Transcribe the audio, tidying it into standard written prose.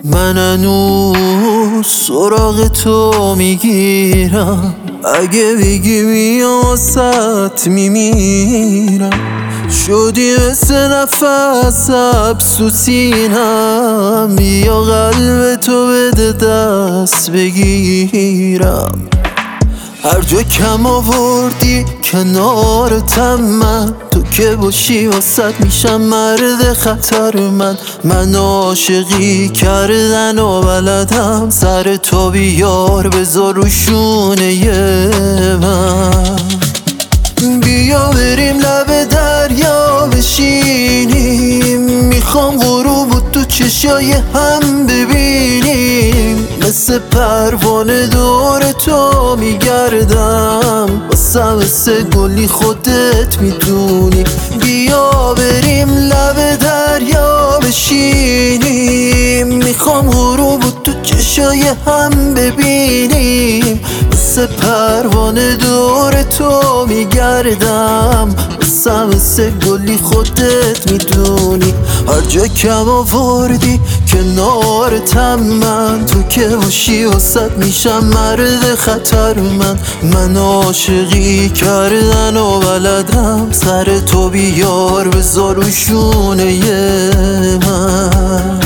من هنوز سراغ تو میگیرم، اگه بگی میام واسط میمیرم. شدی مثل نفس حبس سینم، بیا قلب تو بده دست بگیرم. هر جا کم آوردی کنارتم من، تو که باشی واسط میشم مرد خطر. من عاشقی کردن و بلدم، سر تو بیار بذار رو شونه من. بیا بریم لب دریا بشینیم، میخوام غروب تو چشای هم ببینیم. مثل پروانه دور تو میگردم، واسم مثل گلی خودت میدونی. بیا بریم لب دریا بشینیم، میخوام غروب تو چشای هم ببینیم. مثل پروانه دور تو میگردم، واسم مثل گلی خودت میدونی. هر جا کم آوردی کنارتم من، تو که باشی واسط میشم مرد خطر. من عاشقی کردن و بلدم، سر تو بیار بذار رو شونه من.